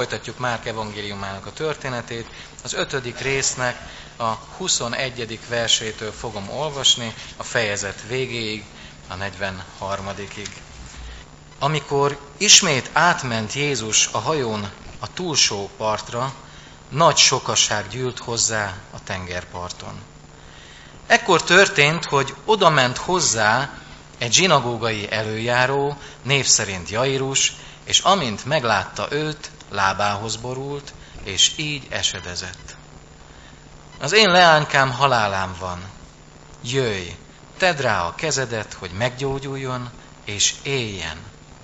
Folytatjuk Márk evangéliumának a történetét. Az 5. résznek a 21. versétől fogom olvasni, a fejezet végéig, a 43-ig. Amikor ismét átment Jézus a hajón a túlsó partra, nagy sokaság gyűlt hozzá a tengerparton. Ekkor történt, hogy odament hozzá egy zsinagógai előjáró, név szerint Jairus, és amint meglátta őt, lábához borult, és így esedezett. Az én leánykám halálán van. Jöjj, tedd rá a kezedet, hogy meggyógyuljon, és éljen.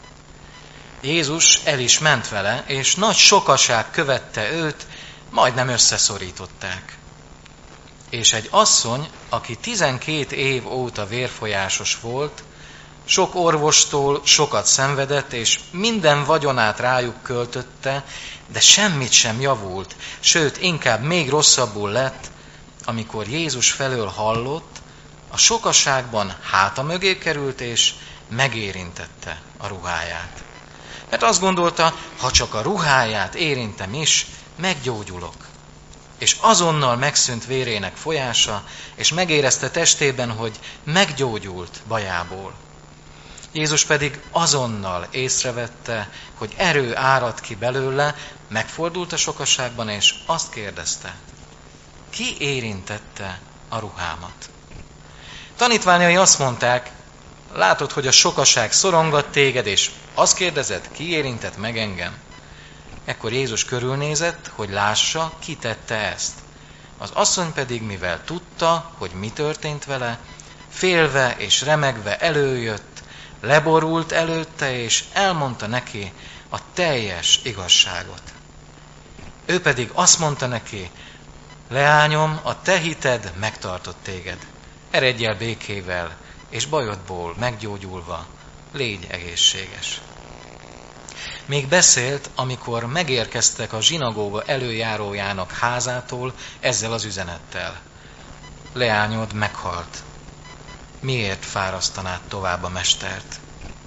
Jézus el is ment vele, és nagy sokaság követte őt, majdnem összeszorították. És egy asszony, aki 12 év óta vérfolyásos volt, sok orvostól sokat szenvedett, és minden vagyonát rájuk költötte, de semmit sem javult, sőt, inkább még rosszabbul lett, amikor Jézus felől hallott, a sokaságban háta mögé került, és megérintette a ruháját. Mert azt gondolta, ha csak a ruháját érintem is, meggyógyulok. És azonnal megszűnt vérének folyása, és megérezte testében, hogy meggyógyult bajából. Jézus pedig azonnal észrevette, hogy erő árad ki belőle, megfordult a sokaságban, és azt kérdezte, ki érintette a ruhámat? Tanítványai azt mondták, látod, hogy a sokaság szorongat téged, és azt kérdezed, ki érintett meg engem? Ekkor Jézus körülnézett, hogy lássa, ki tette ezt. Az asszony pedig, mivel tudta, hogy mi történt vele, félve és remegve előjött, leborult előtte, és elmondta neki a teljes igazságot. Ő pedig azt mondta neki, leányom, a te hited megtartott téged. Eredj el békével, és bajodból meggyógyulva, légy egészséges. Még beszélt, amikor megérkeztek a zsinagóga előjárójának házától ezzel az üzenettel. Leányod meghalt. Miért fárasztanád tovább a mestert?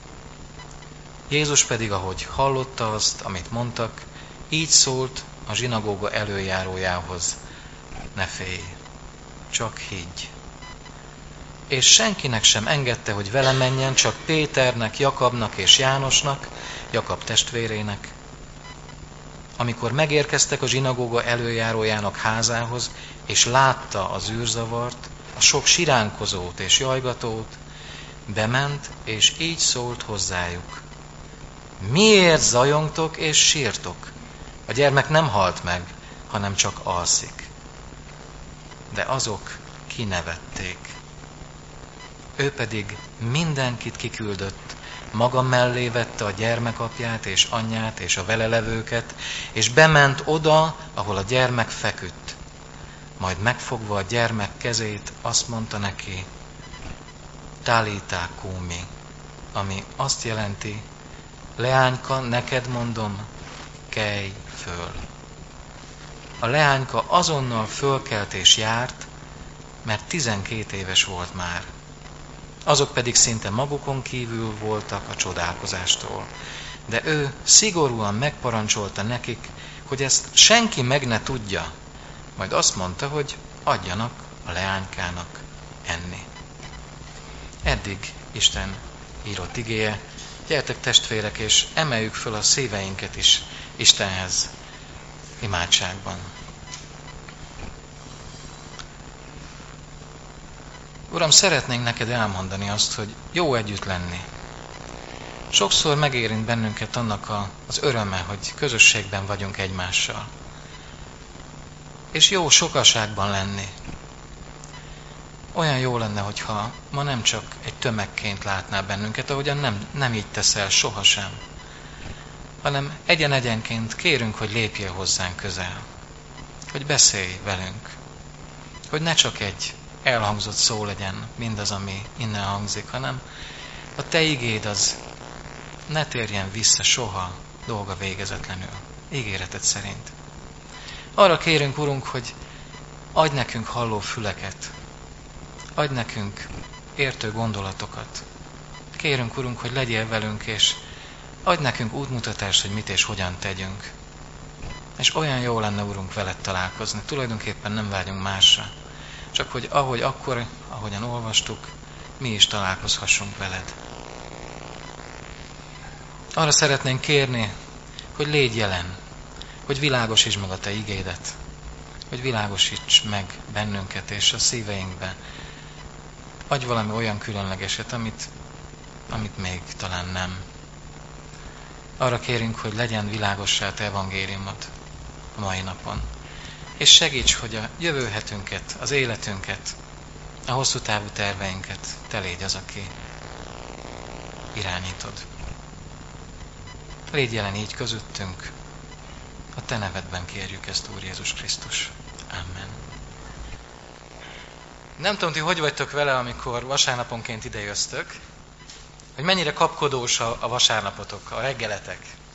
Jézus pedig, ahogy hallotta azt, amit mondtak, így szólt a zsinagóga előjárójához, ne félj, csak higgy. És senkinek sem engedte, hogy vele menjen, csak Péternek, Jakabnak és Jánosnak, Jakab testvérének. Amikor megérkeztek a zsinagóga előjárójának házához, és látta az űrzavart, a sok siránkozót és jajgatót, bement, és így szólt hozzájuk. Miért zajongtok és sírtok? A gyermek nem halt meg, hanem csak alszik. De azok kinevették. Ő pedig mindenkit kiküldött, maga mellé vette a gyermek apját és anyját és a vele levőket, és bement oda, ahol a gyermek feküdt. Majd megfogva a gyermek kezét, azt mondta neki, Talitá kumi, ami azt jelenti, leányka, neked mondom, kelj föl. A leányka azonnal fölkelt és járt, mert 12 éves volt már. Azok pedig szinte magukon kívül voltak a csodálkozástól. De ő szigorúan megparancsolta nekik, hogy ezt senki meg ne tudja. Majd azt mondta, hogy adjanak a leánykának enni. Eddig Isten írott igéje. Gyertek testvérek, és emeljük föl a szíveinket is Istenhez imádságban. Uram, szeretnénk neked elmondani azt, hogy jó együtt lenni. Sokszor megérint bennünket annak az öröme, hogy közösségben vagyunk egymással. És jó sokaságban lenni. Olyan jó lenne, hogyha ma nem csak egy tömegként látná bennünket, ahogyan nem így teszel sohasem, hanem egyen-egyenként kérünk, hogy lépjél hozzánk közel, hogy beszélj velünk, hogy ne csak egy elhangzott szó legyen mindaz, ami innen hangzik, hanem a te igéd az ne térjen vissza soha dolga végezetlenül, ígéreted szerint. Arra kérünk, Urunk, hogy adj nekünk halló füleket, adj nekünk értő gondolatokat. Kérünk, Urunk, hogy legyél velünk, és adj nekünk útmutatást, hogy mit és hogyan tegyünk. És olyan jó lenne, Urunk, veled találkozni. Tulajdonképpen nem vágyunk másra. Csak hogy ahogyan olvastuk, mi is találkozhassunk veled. Arra szeretnénk kérni, hogy légy jelen, hogy világosítsd meg a te igédet, hogy világosíts meg bennünket és a szíveinkbe. Adj valami olyan különlegeset, amit még talán nem. Arra kérünk, hogy legyen világossá a te evangéliumod a mai napon. És segíts, hogy a jövő hetünket, az életünket, a hosszú távú terveinket te légy az, aki irányítod. Légy jelen így közöttünk. A te nevedben kérjük ezt, Úr Jézus Krisztus. Amen. Nem tudom, ti hogy vagytok vele, amikor vasárnaponként idejöztök, hogy mennyire kapkodós a vasárnapotok, a reggeletek.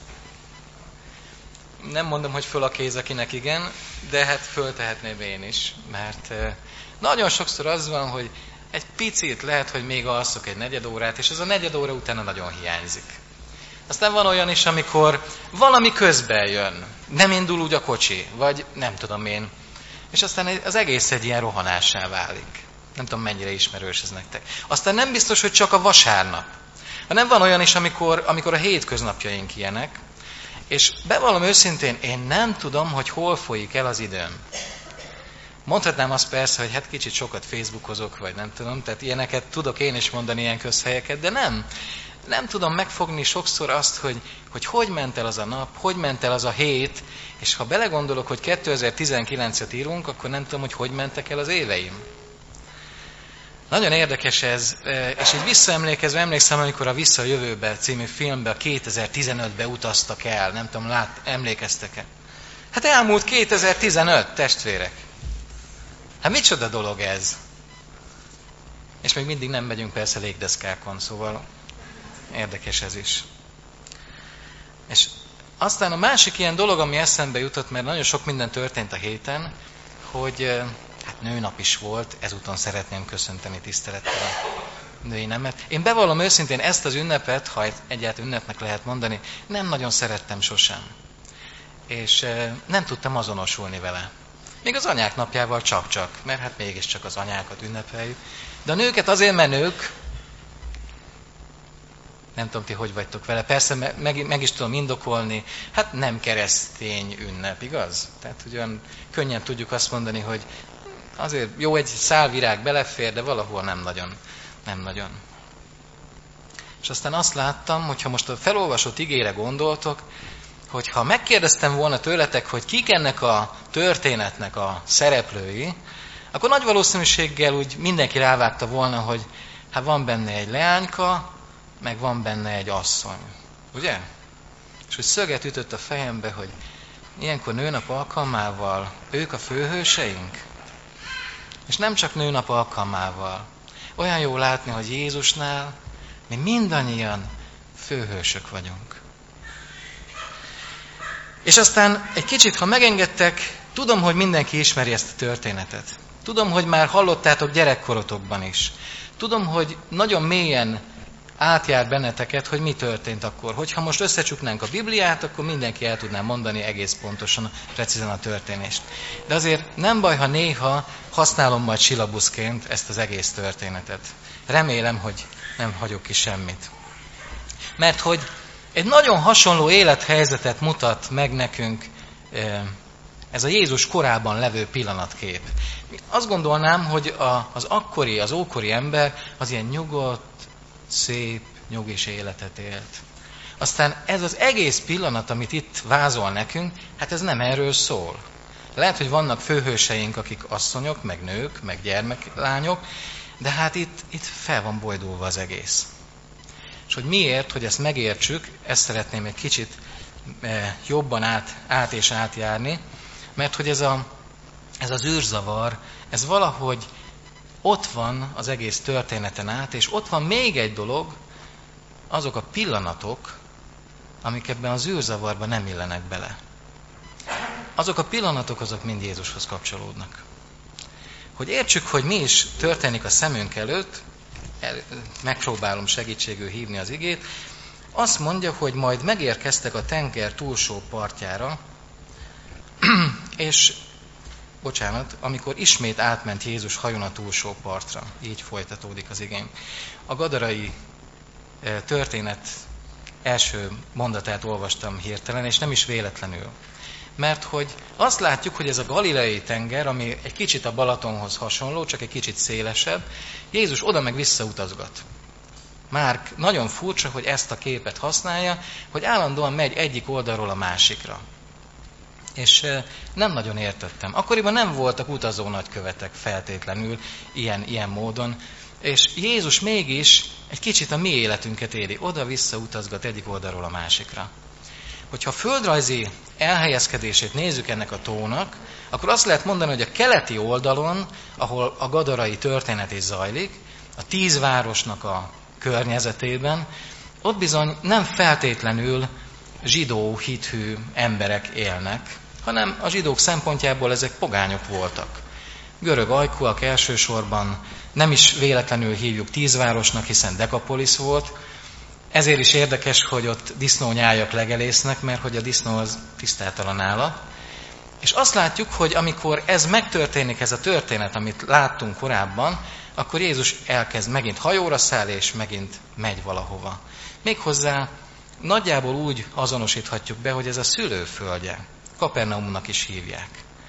Nem mondom, hogy föl a kéz, akinek igen, de hát föltehetném én is, mert nagyon sokszor az van, hogy egy picit lehet, hogy még alszok egy negyed órát, és ez a negyed óra utána nagyon hiányzik. Aztán van olyan is, amikor valami közben jön, nem indul úgy a kocsi, vagy nem tudom én, és aztán az egész egy ilyen rohanássá válik. Nem tudom, mennyire ismerős ez nektek. Aztán nem biztos, hogy csak a vasárnap, hanem van olyan is, amikor a hétköznapjaink ilyenek, és bevallom őszintén, én nem tudom, hogy hol folyik el az időm. Mondhatnám azt persze, hogy hát kicsit sokat Facebookozok, vagy nem tudom, tehát ilyeneket tudok én is mondani, ilyen közhelyeket, de nem tudom megfogni sokszor azt, hogy ment el az a nap, hogy ment el az a hét, és ha belegondolok, hogy 2019-et írunk, akkor nem tudom, hogy mentek el az éveim. Nagyon érdekes ez, és így visszaemlékezve, emlékszem, amikor a Vissza a jövőbe című filmbe a 2015-be utaztak el, nem tudom, emlékeztek-e? Hát elmúlt 2015, testvérek. Hát micsoda dolog ez? És még mindig nem megyünk persze légdeszkákon, szóval érdekes ez is. És aztán a másik ilyen dolog, ami eszembe jutott, mert nagyon sok minden történt a héten, hogy hát nőnap is volt, ezúton szeretném köszönteni tisztelettel a női nemet. Én bevallom őszintén ezt az ünnepet, ha egyáltalán ünnepnek lehet mondani, nem nagyon szerettem sosem. És nem tudtam azonosulni vele. Még az anyák napjával csak-csak, mert hát mégiscsak az anyákat ünnepeljük. De a nőket azért, mert nők, nem tudom, ti hogy vagytok vele, persze meg is tudom indokolni, hát nem keresztény ünnep, igaz? Tehát ugyan könnyen tudjuk azt mondani, hogy azért jó, egy szál virág belefér, de valahol nem nagyon. És aztán azt láttam, hogyha most a felolvasott igére gondoltok, hogy ha megkérdeztem volna tőletek, hogy kik ennek a történetnek a szereplői, akkor nagy valószínűséggel úgy mindenki rávágta volna, hogy hát van benne egy leányka, meg van benne egy asszony. Ugye? És hogy szöget ütött a fejembe, hogy ilyenkor nőnap alkalmával ők a főhőseink. És nem csak nőnap alkalmával. Olyan jó látni, hogy Jézusnál mi mindannyian főhősök vagyunk. És aztán egy kicsit, ha megengedtek, tudom, hogy mindenki ismeri ezt a történetet. Tudom, hogy már hallottátok gyerekkorotokban is. Tudom, hogy nagyon mélyen átjár benneteket, hogy mi történt akkor. Hogyha most összecsuknánk a Bibliát, akkor mindenki el tudná mondani egész pontosan, precízen a történést. De azért nem baj, ha néha használom majd silabuszként ezt az egész történetet. Remélem, hogy nem hagyok ki semmit. Mert hogy egy nagyon hasonló élethelyzetet mutat meg nekünk ez a Jézus korában levő pillanatkép. Azt gondolnám, hogy az ókori ember az ilyen nyugodt, szép, nyugis életet élt. Aztán ez az egész pillanat, amit itt vázol nekünk, hát ez nem erről szól. Lehet, hogy vannak főhőseink, akik asszonyok, meg nők, meg gyermeklányok, de hát itt fel van bojdulva az egész. És hogy miért, hogy ezt megértsük, ezt szeretném egy kicsit jobban átjárni, mert hogy ez az űrzavar, ez valahogy ott van az egész történeten át, és ott van még egy dolog, azok a pillanatok, amik ebben az űrzavarban nem illenek bele. Azok a pillanatok, azok mind Jézushoz kapcsolódnak. Hogy értsük, hogy mi is történik a szemünk előtt, megpróbálom segítségül hívni az igét, azt mondja, hogy majd megérkeztek a tenger túlsó partjára, És, amikor ismét átment Jézus hajón a túlsó partra, így folytatódik az igény. A gadarai történet első mondatát olvastam hirtelen, és nem is véletlenül. Mert hogy azt látjuk, hogy ez a galileai tenger, ami egy kicsit a Balatonhoz hasonló, csak egy kicsit szélesebb, Jézus oda meg visszautazgat. Márk nagyon furcsa, hogy ezt a képet használja, hogy állandóan megy egyik oldalról a másikra. És nem nagyon értettem. Akkoriban nem voltak utazó nagykövetek feltétlenül ilyen módon, és Jézus mégis egy kicsit a mi életünket éli, oda-vissza utazgat egyik oldalról a másikra. Hogyha földrajzi elhelyezkedését nézzük ennek a tónak, akkor azt lehet mondani, hogy a keleti oldalon, ahol a gadarai történet is zajlik, a 10 városnak a környezetében, ott bizony nem feltétlenül zsidó hithű emberek élnek, hanem a zsidók szempontjából ezek pogányok voltak. Görög ajkúak elsősorban, nem is véletlenül hívjuk 10 városnak, hiszen Dekapolisz volt. Ezért is érdekes, hogy ott disznónyájak legelésznek, mert hogy a disznó az tisztátalan állat. És azt látjuk, hogy amikor ez megtörténik, ez a történet, amit láttunk korábban, akkor Jézus elkezd megint hajóra száll, és megint megy valahova. Méghozzá nagyjából úgy azonosíthatjuk be, hogy ez a szülőföldje. Kapernaumnak is hívják.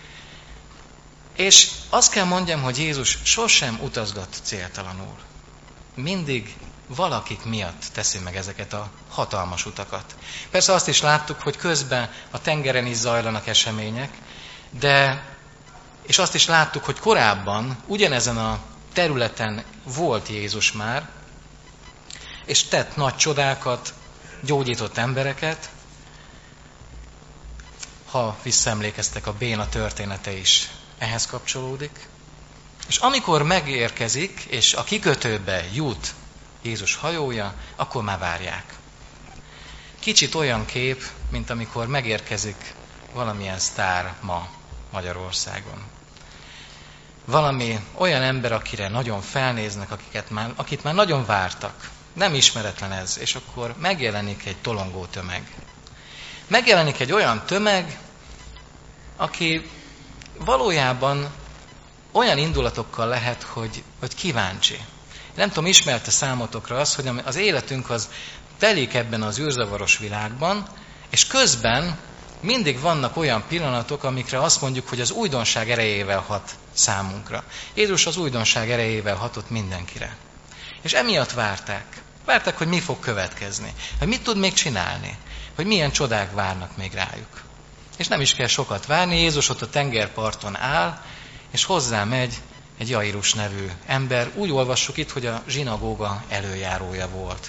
És azt kell mondjam, hogy Jézus sosem utazgat céltalanul. Mindig valakik miatt teszi meg ezeket a hatalmas utakat. Persze azt is láttuk, hogy közben a tengeren is zajlanak események, és azt is láttuk, hogy korábban ugyanezen a területen volt Jézus már, és tett nagy csodákat, gyógyított embereket. Ha visszaemlékeztek, a béna története is ehhez kapcsolódik. És amikor megérkezik, és a kikötőbe jut Jézus hajója, akkor már várják. Kicsit olyan kép, mint amikor megérkezik valamilyen sztár ma Magyarországon. Valami olyan ember, akire nagyon felnéznek, akit már nagyon vártak. Nem ismeretlen ez, és akkor megjelenik egy tolongó tömeg. Megjelenik egy olyan tömeg, aki valójában olyan indulatokkal lehet, hogy kíváncsi. Nem tudom, ismerte számotokra az, hogy az életünk az telik ebben az űrzavaros világban, és közben mindig vannak olyan pillanatok, amikre azt mondjuk, hogy az újdonság erejével hat számunkra. Jézus az újdonság erejével hatott mindenkire. És emiatt várták. Várták, hogy mi fog következni. Hogy mit tud még csinálni. Hogy milyen csodák várnak még rájuk. És nem is kell sokat várni, Jézus ott a tengerparton áll, és hozzá megy egy Jairus nevű ember. Úgy olvassuk itt, hogy a zsinagóga előjárója volt.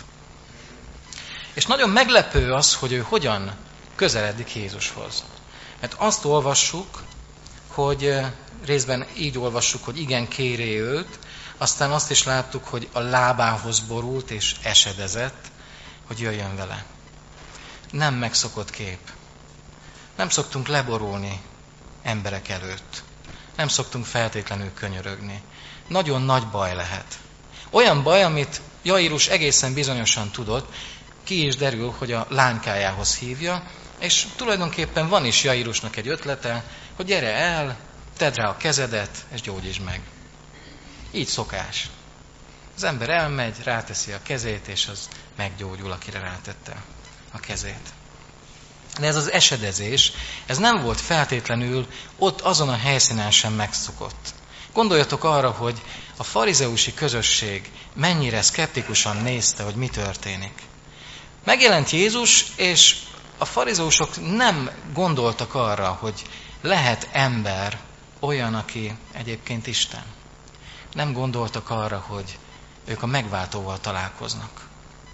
És nagyon meglepő az, hogy ő hogyan közeledik Jézushoz. Mert azt olvassuk, hogy részben így olvassuk, hogy igen, kéré őt, aztán azt is láttuk, hogy a lábához borult és esedezett, hogy jöjjön vele. Nem megszokott kép. Nem szoktunk leborulni emberek előtt. Nem szoktunk feltétlenül könyörögni. Nagyon nagy baj lehet. Olyan baj, amit Jairus egészen bizonyosan tudott, ki is derül, hogy a lánykájához hívja, és tulajdonképpen van is Jairusnak egy ötlete, hogy gyere el, tedd rá a kezedet, és gyógyítsd meg. Így szokás. Az ember elmegy, ráteszi a kezét, és az meggyógyul, akire rátette a kezét. De ez az esedezés, ez nem volt feltétlenül ott azon a helyszínen sem megszokott. Gondoljatok arra, hogy a farizeusi közösség mennyire szkeptikusan nézte, hogy mi történik. Megjelent Jézus, és a farizeusok nem gondoltak arra, hogy lehet ember olyan, aki egyébként Isten. Nem gondoltak arra, hogy ők a megváltóval találkoznak.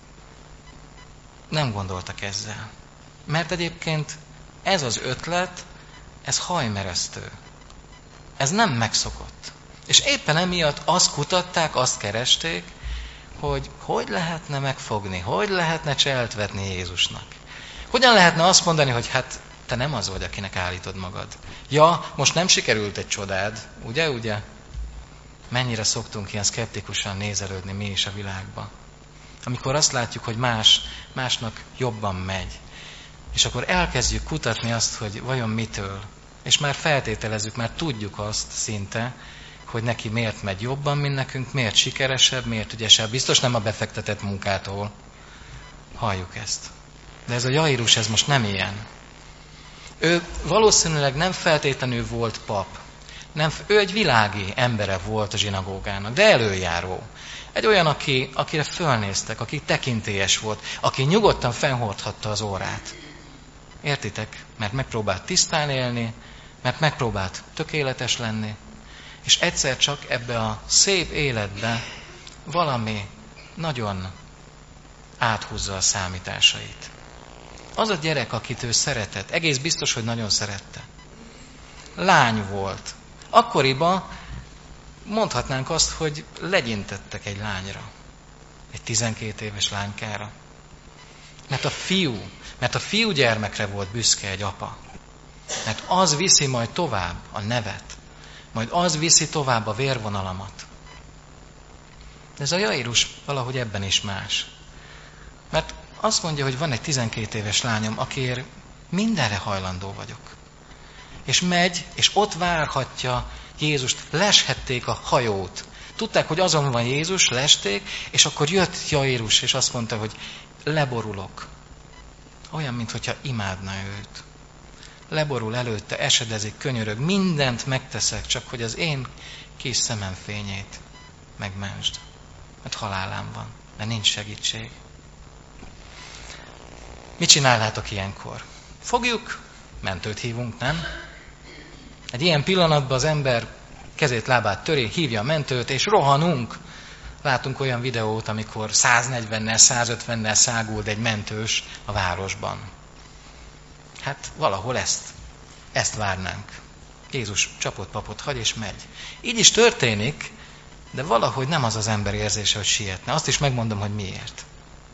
Nem gondoltak ezzel. Mert egyébként ez az ötlet, ez hajmeresztő. Ez nem megszokott. És éppen emiatt azt kutatták, azt keresték, hogy lehetne megfogni, hogy lehetne cselt vetni Jézusnak. Hogyan lehetne azt mondani, hogy hát te nem az vagy, akinek állítod magad. Ja, most nem sikerült egy csodád, ugye? Mennyire szoktunk ilyen szkeptikusan nézelődni mi is a világba. Amikor azt látjuk, hogy másnak jobban megy. És akkor elkezdjük kutatni azt, hogy vajon mitől. És már feltételezzük, már tudjuk azt szinte, hogy neki miért megy jobban, mint nekünk, miért sikeresebb, miért ügyesebb. Biztos nem a befektetett munkától. Halljuk ezt. De ez a Jairus, ez most nem ilyen. Ő valószínűleg nem feltétlenül volt pap. Ő egy világi embere volt a zsinagógának, de előjáró. Egy olyan, akire fölnéztek, aki tekintélyes volt, aki nyugodtan fennhordhatta az órát. Értitek? Mert megpróbált tisztán élni, mert megpróbált tökéletes lenni, és egyszer csak ebbe a szép életbe valami nagyon áthúzza a számításait. Az a gyerek, akit ő szeretett, egész biztos, hogy nagyon szerette. Lány volt. Akkoriban mondhatnánk azt, hogy legyintettek egy lányra. Egy 12 éves lánykára. Mert a fiúgyermekre volt büszke egy apa. Mert az viszi majd tovább a nevet. Majd az viszi tovább a vérvonalamat. De ez a Jairus valahogy ebben is más. Mert azt mondja, hogy van egy 12 éves lányom, akiért mindenre hajlandó vagyok. És megy, és ott várhatja Jézust. Leshették a hajót. Tudták, hogy azon van Jézus, lesték, és akkor jött Jairus, és azt mondta, hogy leborulok. Olyan, mintha imádna őt. Leborul előtte, esedezik, könyörög, mindent megteszek, csak hogy az én kis szemem fényét megmentsd. Mert halálám van, mert nincs segítség. Mit csinálnátok ilyenkor? Fogjuk, mentőt hívunk, nem? Egy ilyen pillanatban az ember kezét, lábát töri, hívja a mentőt, és rohanunk. Látunk olyan videót, amikor 140-nel, 150-nel száguld egy mentős a városban. Hát valahol ezt várnánk. Jézus csapott papot hagy és megy. Így is történik, de valahogy nem az az ember érzése, hogy sietne. Azt is megmondom, hogy miért.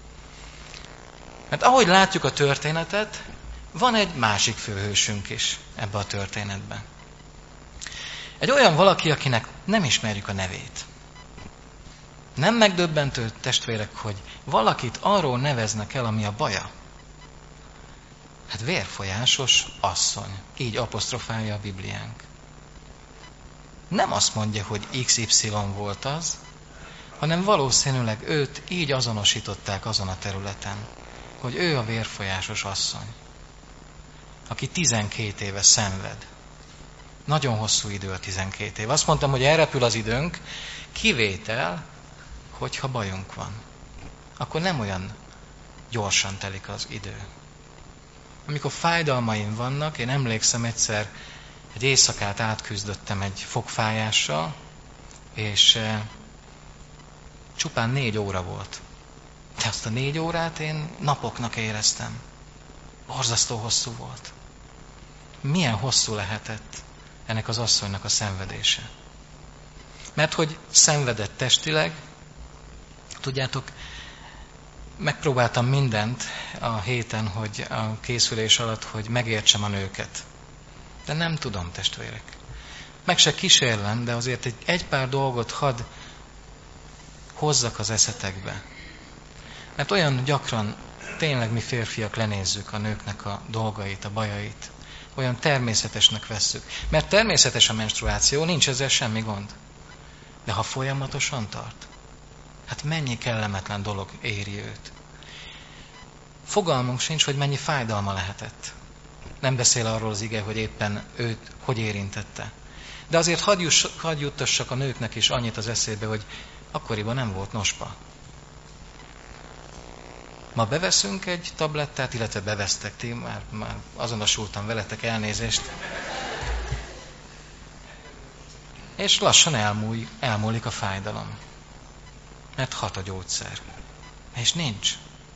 Mert ahogy látjuk a történetet, van egy másik főhősünk is ebbe a történetben. Egy olyan valaki, akinek nem ismerjük a nevét. Nem megdöbbentő, testvérek, hogy valakit arról neveznek el, ami a baja. Hát vérfolyásos asszony. Így apostrofálja a Bibliánk. Nem azt mondja, hogy XY volt az, hanem valószínűleg őt így azonosították azon a területen, hogy ő a vérfolyásos asszony, aki 12 éve szenved. Nagyon hosszú idő a 12 év. Azt mondtam, hogy elrepül az időnk, kivétel, hogyha bajunk van. Akkor nem olyan gyorsan telik az idő. Amikor fájdalmaim vannak, én emlékszem egyszer, egy éjszakát átküzdöttem egy fogfájással, és csupán 4 óra volt. De azt a 4 órát én napoknak éreztem. Borzasztó hosszú volt. Milyen hosszú lehetett ennek az asszonynak a szenvedése? Mert hogy szenvedett testileg, tudjátok, megpróbáltam mindent a héten, hogy a készülés alatt, hogy megértsem a nőket. De nem tudom, testvérek. Meg se kísérlem, de azért egy pár dolgot hadd hozzak az eszetekbe. Mert olyan gyakran tényleg mi férfiak lenézzük a nőknek a dolgait, a bajait. Olyan természetesnek vesszük. Mert természetes a menstruáció, nincs ezzel semmi gond. De ha folyamatosan tart, hát mennyi kellemetlen dolog éri őt. Fogalmunk sincs, hogy mennyi fájdalma lehetett. Nem beszél arról az ige, hogy éppen őt hogy érintette. De azért hadd juttassak a nőknek is annyit az eszébe, hogy akkoriban nem volt nospa. Ma beveszünk egy tablettát, illetve bevesztek ti, már azonosultam veletek, elnézést. És lassan elmúlik a fájdalom. Mert hat a gyógyszer. És nincs.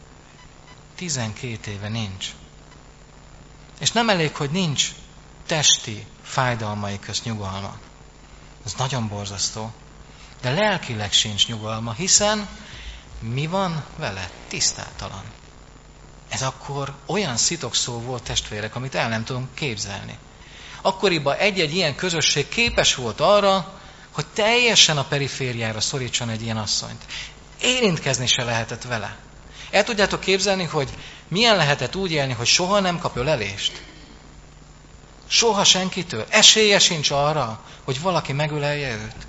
12 éve nincs. És nem elég, hogy nincs testi fájdalmai közt nyugalma. Ez nagyon borzasztó. De lelkileg sincs nyugalma, hiszen mi van vele? Tisztátalan. Ez akkor olyan szitokszó volt, testvérek, amit el nem tudom képzelni. Akkoriban egy-egy ilyen közösség képes volt arra, hogy teljesen a perifériára szorítson egy ilyen asszonyt. Érintkezni se lehetett vele. El tudjátok képzelni, hogy milyen lehetett úgy élni, hogy soha nem kap ölelést? Soha senkitől. Esélye sincs arra, hogy valaki megölelje őt.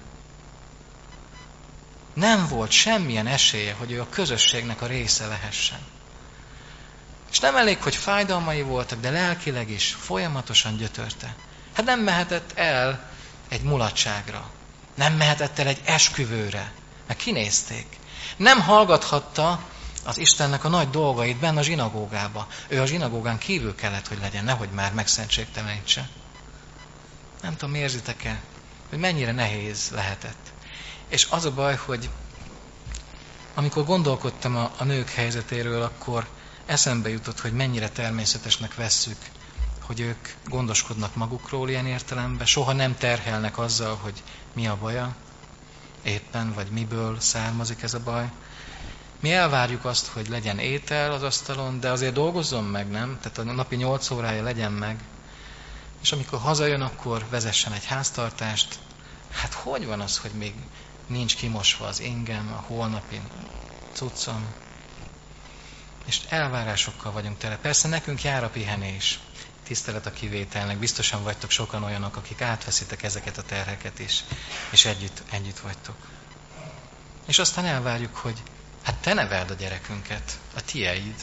Nem volt semmilyen esélye, hogy ő a közösségnek a része lehessen. És nem elég, hogy fájdalmai voltak, de lelkileg is folyamatosan gyötörte. Hát nem mehetett el egy mulatságra. Nem mehetett el egy esküvőre, mert kinézték. Nem hallgathatta az Istennek a nagy dolgait benne a zsinagógába. Ő a zsinagógán kívül kellett, hogy legyen, nehogy már megszentségtelenítse. Nem tudom, érzitek-e, hogy mennyire nehéz lehetett. És az a baj, hogy amikor gondolkodtam a nők helyzetéről, akkor eszembe jutott, hogy mennyire természetesnek vesszük, hogy ők gondoskodnak magukról ilyen értelemben, soha nem terhelnek azzal, hogy mi a baja éppen, vagy miből származik ez a baj. Mi elvárjuk azt, hogy legyen étel az asztalon, de azért dolgozzon meg, nem? Tehát a napi 8 órája legyen meg. És amikor hazajön, akkor vezessen egy háztartást. Hát hogy van az, hogy még nincs kimosva az ingem, a holnapi cuccom? És elvárásokkal vagyunk tele. Persze nekünk jár a pihenés. Tisztelet a kivételnek. Biztosan vagytok sokan olyanok, akik átveszitek ezeket a terheket is, és együtt vagytok. És aztán elvárjuk, hogy hát te neveld a gyerekünket, a tieid.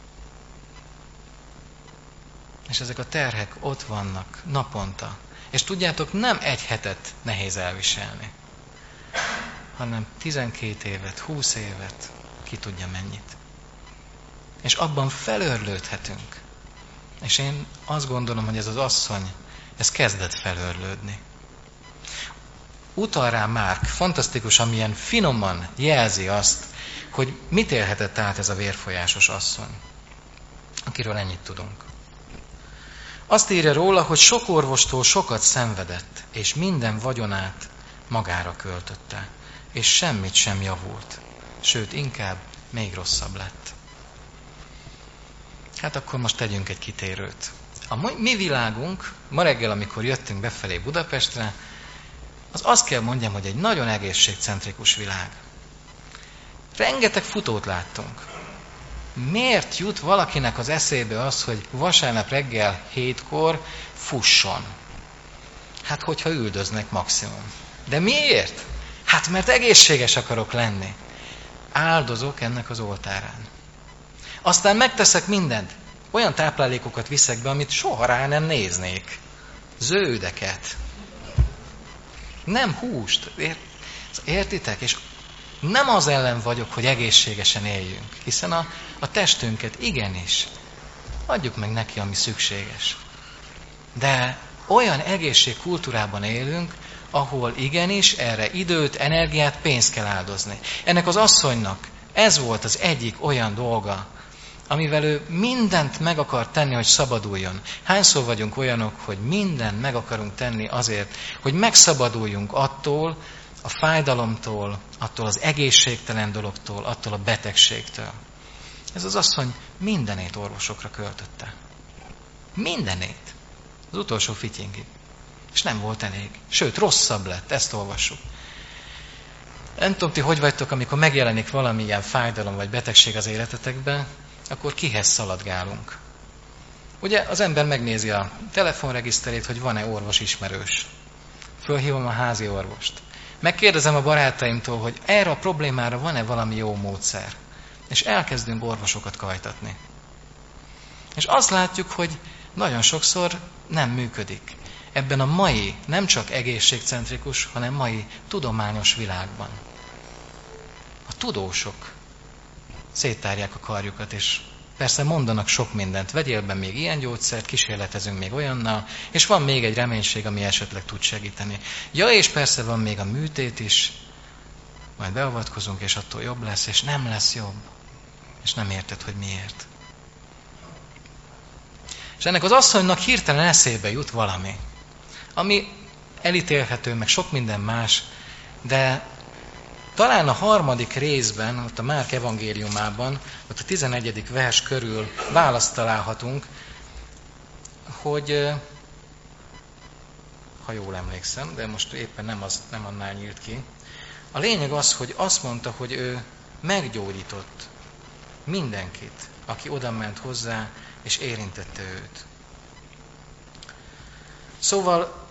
És ezek a terhek ott vannak naponta. És tudjátok, nem egy hetet nehéz elviselni, hanem 12 évet, 20 évet, ki tudja mennyit. És abban felőrlődhetünk. És én azt gondolom, hogy ez az asszony, ez kezdett felőrlődni. Utal rá Márk, fantasztikus, amilyen finoman jelzi azt, hogy mit élhetett át ez a vérfolyásos asszony, akiről ennyit tudunk. Azt írja róla, hogy sok orvostól sokat szenvedett, és minden vagyonát magára költötte, és semmit sem javult, sőt, inkább még rosszabb lett. Hát akkor most tegyünk egy kitérőt. A mi világunk, ma reggel, amikor jöttünk befelé Budapestre, az azt kell mondjam, hogy egy nagyon egészségcentrikus világ. Rengeteg futót láttunk. Miért jut valakinek az eszébe az, hogy vasárnap reggel 7-kor fusson? Hát, hogyha üldöznek maximum. De miért? Hát, mert egészséges akarok lenni. Áldozok ennek az oltárán. Aztán megteszek mindent. Olyan táplálékokat viszek be, amit soha rá nem néznék. Zöldeket. Nem húst. Értitek? És nem az ellen vagyok, hogy egészségesen éljünk, hiszen a testünket igenis adjuk meg neki, ami szükséges. De olyan egészségkultúrában élünk, ahol igenis erre időt, energiát, pénzt kell áldozni. Ennek az asszonynak ez volt az egyik olyan dolga, amivel ő mindent meg akar tenni, hogy szabaduljon. Hányszor vagyunk olyanok, hogy mindent meg akarunk tenni azért, hogy megszabaduljunk attól, a fájdalomtól, attól az egészségtelen dologtól, attól a betegségtől. Ez az asszony mindenét orvosokra költötte. Mindenét. Az utolsó fityingig. És nem volt elég. Sőt, rosszabb lett, ezt olvassuk. Nem tudom, ti hogy vagytok, amikor megjelenik valamilyen fájdalom vagy betegség az életetekben, akkor kihez szaladgálunk. Ugye az ember megnézi a telefonregiszterét, hogy van-e orvos ismerős. Fölhívom a házi orvost. Megkérdezem a barátaimtól, hogy erre a problémára van-e valami jó módszer. És elkezdünk orvosokat kajtatni. És azt látjuk, hogy nagyon sokszor nem működik. Ebben a mai, nem csak egészségcentrikus, hanem mai tudományos világban. A tudósok széttárják a karjukat, és persze mondanak sok mindent. Vegyél be még ilyen gyógyszert, kísérletezünk még olyannal, és van még egy reménység, ami esetleg tud segíteni. Ja, és persze van még a műtét is, majd beavatkozunk, és attól jobb lesz, és nem lesz jobb. És nem érted, hogy miért. És ennek az asszonynak hirtelen eszébe jut valami, ami elítélhető, meg sok minden más, de talán a 3. részben, ott a Márk evangéliumában, ott a 11. vers körül választ találhatunk, hogy, ha jól emlékszem, de most éppen nem annál nyílt ki. A lényeg az, hogy azt mondta, hogy ő meggyógyított mindenkit, aki oda ment hozzá, és érintette őt. Szóval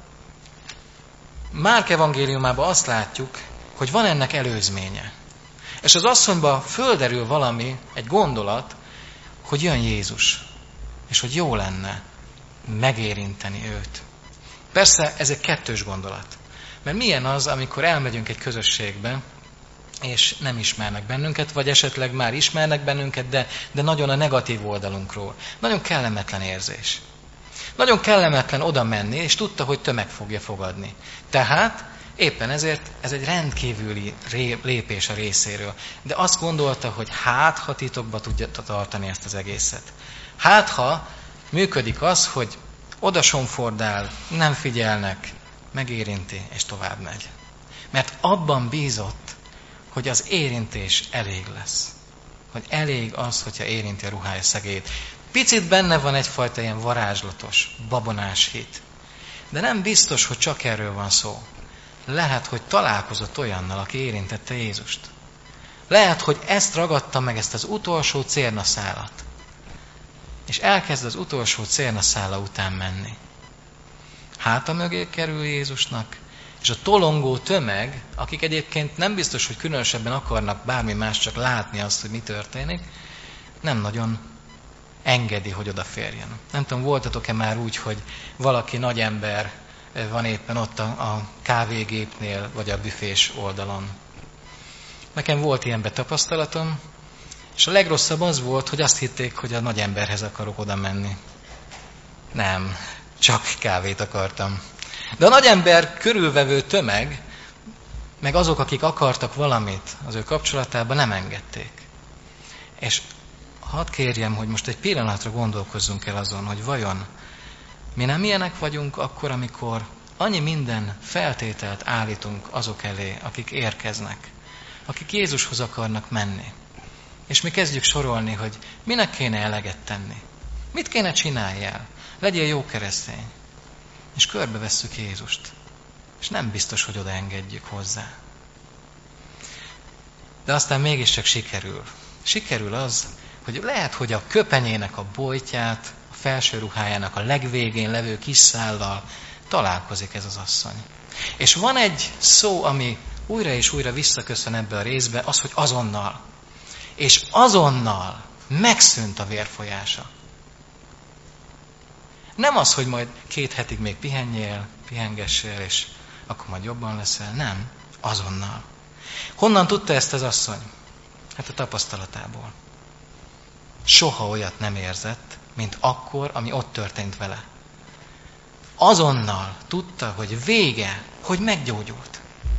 Márk evangéliumában azt látjuk, hogy van ennek előzménye. És az asszonyba földerül valami, egy gondolat, hogy jön Jézus, és hogy jó lenne megérinteni őt. Persze ez egy kettős gondolat. Mert milyen az, amikor elmegyünk egy közösségbe, és nem ismernek bennünket, vagy esetleg már ismernek bennünket, de nagyon a negatív oldalunkról. Nagyon kellemetlen érzés. Nagyon kellemetlen oda menni, és tudta, hogy tömeg fogja fogadni. Tehát éppen ezért ez egy rendkívüli lépés a részéről. De azt gondolta, hogy ha titokba tudja tartani ezt az egészet. Ha működik az, hogy oda somfordál, nem figyelnek, megérinti, és tovább megy. Mert abban bízott, hogy az érintés elég lesz. Hogy elég az, hogyha érinti a ruhája szegét. Picit benne van egyfajta ilyen varázslatos, babonás hit. De nem biztos, hogy csak erről van szó. Lehet, hogy találkozott olyannal, aki érintette Jézust. Lehet, hogy ezt ragadta meg, ezt az utolsó cérnaszálat. És elkezd az utolsó cérnaszála után menni. Háta mögé kerül Jézusnak, és a tolongó tömeg, akik egyébként nem biztos, hogy különösebben akarnak bármi más, csak látni azt, hogy mi történik, nem nagyon engedi, hogy odaférjen. Nem tudom, voltatok-e már úgy, hogy valaki nagy ember van éppen ott a kávégépnél, vagy a büfés oldalon. Nekem volt ilyen betapasztalatom, és a legrosszabb az volt, hogy azt hitték, hogy a nagy emberhez akarok oda menni. Nem, csak kávét akartam. De a nagy ember körülvevő tömeg, meg azok, akik akartak valamit az ő kapcsolatában, nem engedték. És hadd kérjem, hogy most egy pillanatra gondolkozzunk el azon, hogy vajon mi nem ilyenek vagyunk akkor, amikor annyi minden feltételt állítunk azok elé, akik érkeznek, akik Jézushoz akarnak menni. És mi kezdjük sorolni, hogy minek kéne eleget tenni. Mit kéne csináljál? Legyél jó keresztény. És körbevesszük Jézust. És nem biztos, hogy odaengedjük hozzá. De aztán mégiscsak sikerül. Sikerül az, hogy lehet, hogy a köpenyének a bojtját, a felső ruhájának a legvégén levő kis szállal találkozik ez az asszony. És van egy szó, ami újra és újra visszaköszön ebbe a részbe, az, hogy azonnal. És azonnal megszűnt a vérfolyása. Nem az, hogy majd 2 hetig még pihengessél, és akkor majd jobban leszel. Nem, azonnal. Honnan tudta ezt az asszony? Hát a tapasztalatából. Soha olyat nem érzett, mint akkor, ami ott történt vele. Azonnal tudta, hogy vége, hogy meggyógyult.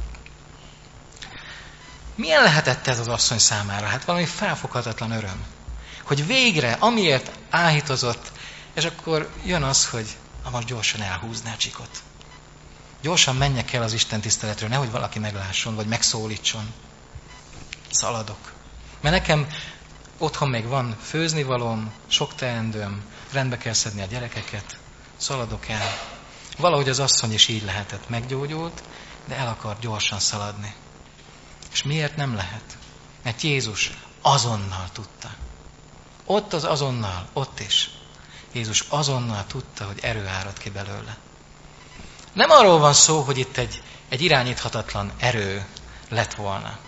Milyen lehetett ez az asszony számára? Hát valami felfoghatatlan öröm. Hogy végre, amiért áhítozott, és akkor jön az, hogy most gyorsan elhúzná a csikot. Gyorsan menjek el az Isten tiszteletről, nehogy valaki meglásson, vagy megszólítson. Szaladok. Mert nekem otthon még van főznivalóm, sok teendőm, rendbe kell szedni a gyerekeket, szaladok el. Valahogy az asszony is így lehetett, meggyógyult, de el akar gyorsan szaladni. És miért nem lehet? Mert Jézus azonnal tudta. Ott az azonnal, ott is. Jézus azonnal tudta, hogy erő árad ki belőle. Nem arról van szó, hogy itt egy irányíthatatlan erő lett volna,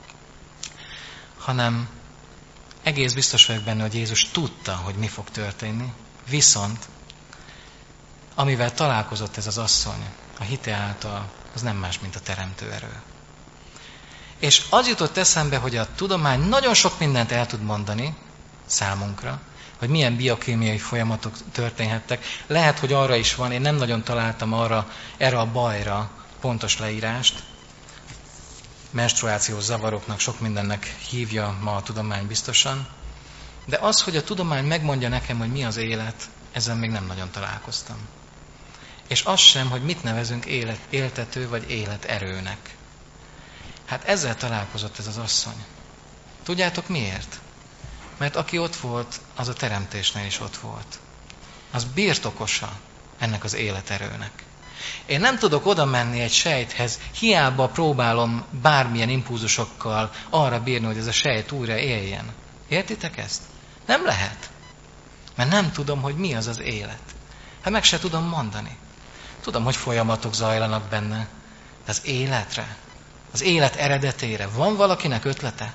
hanem egész biztos vagyok benne, hogy Jézus tudta, hogy mi fog történni, viszont amivel találkozott ez az asszony, a hite által, az nem más, mint a teremtő erő. És az jutott eszembe, hogy a tudomány nagyon sok mindent el tud mondani számunkra, hogy milyen biokémiai folyamatok történhettek. Lehet, hogy arra is van, én nem nagyon találtam erre a bajra pontos leírást. Menstruációs zavaroknak, sok mindennek hívja ma a tudomány biztosan. De az, hogy a tudomány megmondja nekem, hogy mi az élet, ezzel még nem nagyon találkoztam. És az sem, hogy mit nevezünk éltető vagy életerőnek. Hát ezzel találkozott ez az asszony. Tudjátok miért? Mert aki ott volt, az a teremtésnél is ott volt. Az birtokosa ennek az életerőnek. Én nem tudok oda menni egy sejthez, hiába próbálom bármilyen impulzusokkal arra bírni, hogy ez a sejt újra éljen. Értitek ezt? Nem lehet. Mert nem tudom, hogy mi az az élet. Hát meg se tudom mondani. Tudom, hogy folyamatok zajlanak benne, de az életre, az élet eredetére van valakinek ötlete?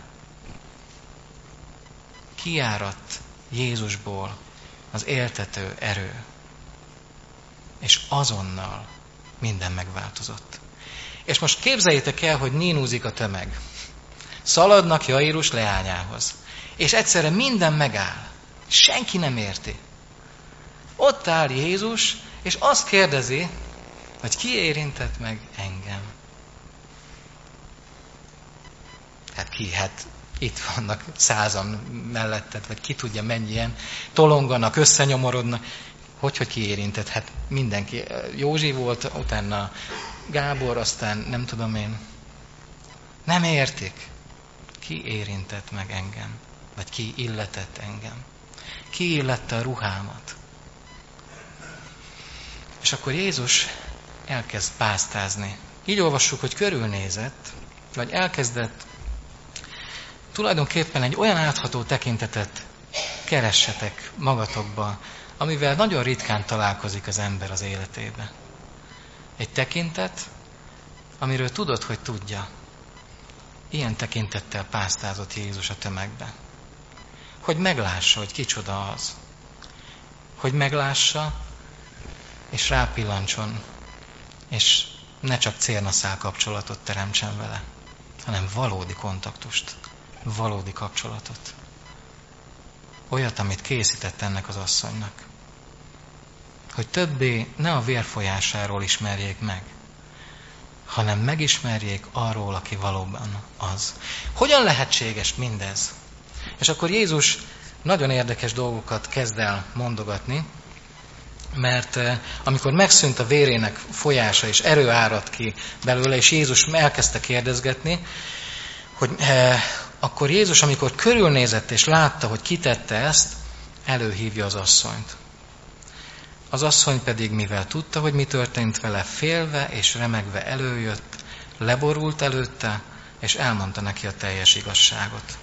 Kiáradt Jézusból az éltető erő, és azonnal minden megváltozott. És most képzeljétek el, hogy nínúzik a tömeg. Szaladnak Jairus leányához. És egyszerre minden megáll. Senki nem érti. Ott áll Jézus, és azt kérdezi, hogy ki érintett meg engem. Hát ki? Hát itt vannak 100-an melletted, vagy ki tudja mennyien, tolonganak, összenyomorodnak. Hogy ki érintett? Hát mindenki. Józsi volt, utána Gábor, aztán nem tudom én. Nem értik. Ki érintett meg engem? Vagy ki illetett engem? Ki illette a ruhámat? És akkor Jézus elkezd pásztázni. Így olvassuk, hogy körülnézett, vagy elkezdett tulajdonképpen egy olyan átható tekintetet keressetek magatokba, amivel nagyon ritkán találkozik az ember az életébe. Egy tekintet, amiről tudod, hogy tudja. Ilyen tekintettel pásztázott Jézus a tömegbe. Hogy meglássa, hogy kicsoda az. Hogy meglássa, és rápillancson, és ne csak cérnaszál kapcsolatot teremtsen vele, hanem valódi kontaktust, valódi kapcsolatot. Olyat, amit készített ennek az asszonynak. Hogy többé ne a vérfolyásáról ismerjék meg, hanem megismerjék arról, aki valóban az. Hogyan lehetséges mindez? És akkor Jézus nagyon érdekes dolgokat kezd el mondogatni, mert amikor megszűnt a vérének folyása, és erő áradt ki belőle, és Jézus elkezdte kérdezgetni, hogy akkor Jézus, amikor körülnézett és látta, hogy kitette ezt, előhívja az asszonyt. Az asszony pedig, mivel tudta, hogy mi történt vele, félve és remegve előjött, leborult előtte, és elmondta neki a teljes igazságot.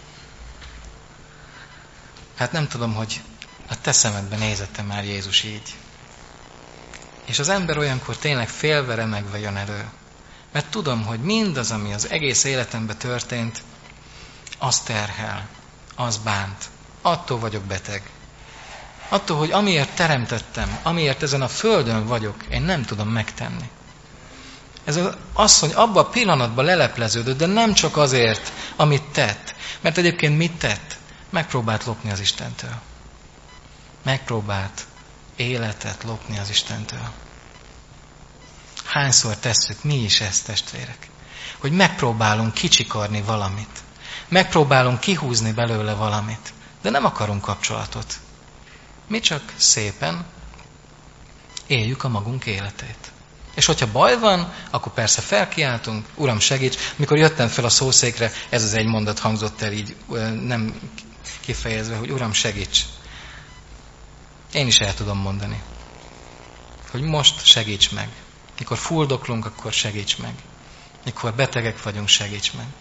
Hát nem tudom, hogy a te szemedben nézette már Jézus így. És az ember olyankor tényleg félve, remegve jön elő. Mert tudom, hogy mindaz, ami az egész életemben történt, az terhel, az bánt. Attól vagyok beteg. Attól, hogy amiért teremtettem, amiért ezen a földön vagyok, én nem tudom megtenni. Ez az asszony abban a pillanatban lelepleződött, de nem csak azért, amit tett. Mert egyébként mit tett? Megpróbált lopni az Istentől. Megpróbált életet lopni az Istentől. Hányszor tesszük mi is ezt, testvérek? Hogy megpróbálunk kicsikarni valamit. Megpróbálunk kihúzni belőle valamit. De nem akarunk kapcsolatot. Mi csak szépen éljük a magunk életét. És hogyha baj van, akkor persze felkiáltunk, Uram segíts. Mikor jöttem fel a szószékre, ez az egy mondat hangzott el így, nem kifejezve, hogy Uram segíts. Én is el tudom mondani, hogy most segíts meg. Mikor fuldoklunk, akkor segíts meg. Mikor betegek vagyunk, segíts meg.